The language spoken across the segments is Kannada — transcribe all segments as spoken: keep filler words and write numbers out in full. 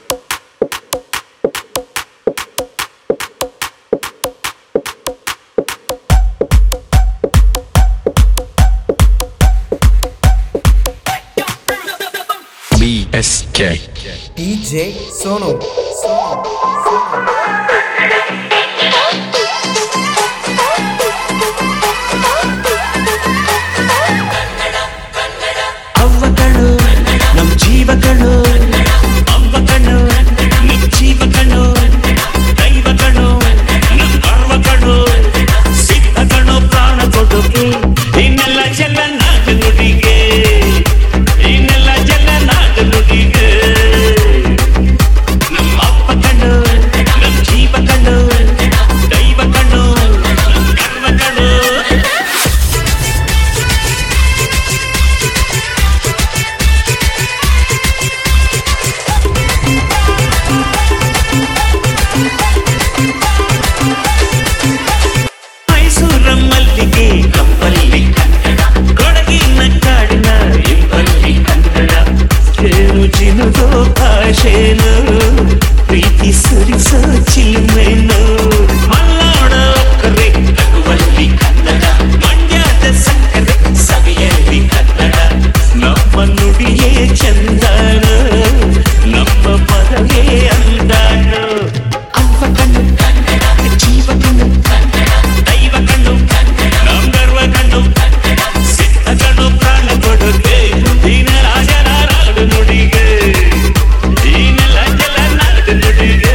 B S K D J Sonu ಅವ್ವಗಳು ನಮ್ ಜೀವಗಳು ಅವ್ವಗಳು ನಮ್ ಜೀವಗಳು ದೈವಗಳು ನಮ್ ಗರ್ವಗಳು ಸಿದ್ಧಗಳು ಪ್ರಾಣ ಕೊಡುಗೆ ಇನ್ನೆಲ್ಲ ಜಲ ನಾಟ ನುಡಿಗೆ ಇನ್ನೆಲ್ಲ ಜಲ ನಾಟ ನುಡಿಗೆ ನಮ್ ಅವ್ವಗಳು ನಮ್ ಜೀವಗಳು ದೈವಗಳು ನಮ್ ಗರ್ವಗಳು ಮೈಸೂರ ಮಲ್ಲಿಗೆ ಕಪ್ಪಲ್ಲಿ ಕನ್ನಡ ಕೊಡಗಿನ ಕಾಡಿನ ಇಂಪಲ್ಲಿ ಕನ್ನಡ ಏನು ಜಿನುಗೋ ಭಾಷೆನು ಪ್ರೀತಿ ಸುರಿಸೋ ಚಿಲುಮೆನು ಮಲ್ನಾಡ ಕರೆ ನಗುವಲ್ಲಿ ಕನ್ನಡ ಮಂಡ್ಯದ ಸಕ್ಕರೆ ಸವಿಯಲ್ಲಿ ಕನ್ನಡ ನಮ್ಮ ನುಡಿಯೇ ಚಂದಾನ ನಮ್ಮ ಪದವೇ ಅಂದಾನ ಅವ್ವ ಕಣ್ಣು ಜೀವ ಕಣ್ಣು ದೈವ ಕಣ್ಣು ನಮ್ ಗರ್ವ ಕಣ್ಣು ಸಿದ್ಧ ಕಣ್ಣು ಪ್ರಾಣ ಕೊಡುಗೆ ದೀನ ರಾಜನ ನಾಡು ನುಡಿಗೆ ದೀನೆಲ್ಲ ಜಲ ನಾಡು ನುಡಿಗೆ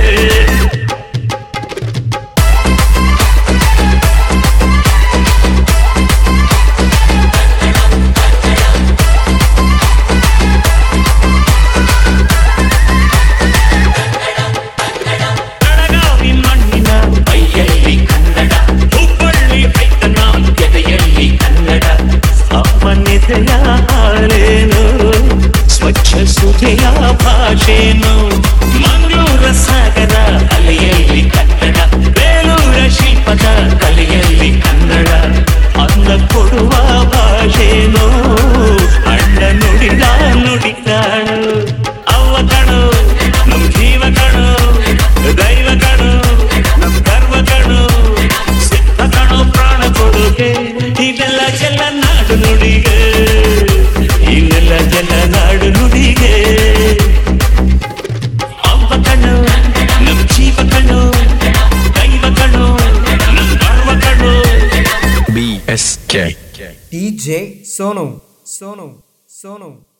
ಬೆಳಗಾವಿ ಮಣ್ಣಿನ ಬೈಯಲ್ಲಿ ಕನ್ನಡ ಹುಬ್ಬಳ್ಳಿ ರೈತನ ಎದೆಯಲ್ಲಿ ಕನ್ನಡ ಅಮ್ಮನೆದೆಯ ಹಾರೇನು ಸ್ವಚ್ಛ ಸುಧೆಯ ಭಾಷೆನು ಮಂಗಳೂರ ಸಾಗರ ಅಲೆಯಲ್ಲಿ ಕನ್ನಡ ಬೇಲೂರ ಶಿಲ್ಪದ ಕಲೆಯಲ್ಲಿ ಕನ್ನಡ ಅನ್ನ ಕೊಡುವ ಭಾಷೆನು ಅಣ್ಣ ನುಡಿದ ನುಡಿದಾಳು ಅವ್ವ ಕಣು ನಮ್ ಜೀವ ಕಣು ದೈವ ಕಣು ನಮ್ ಗರ್ವ ಕಣು ಸಿದ್ಧ ಕಣು ಪ್ರಾಣ ಕೊಡುಗೆ ಇದೆಲ್ಲ ಜಲ ನಾಡು ನುಡಿಗೆ ಇದೆಲ್ಲ ಜಲ ನಾಡು ನುಡಿಗೆ ಅವ್ವ ಕಣು ನಮ್ ಜೀವ ಕಣು ದೈವ ಕಣು ನಮ್ ಗರ್ವ ಕಣು B S K D J Sonu Sonu Sonu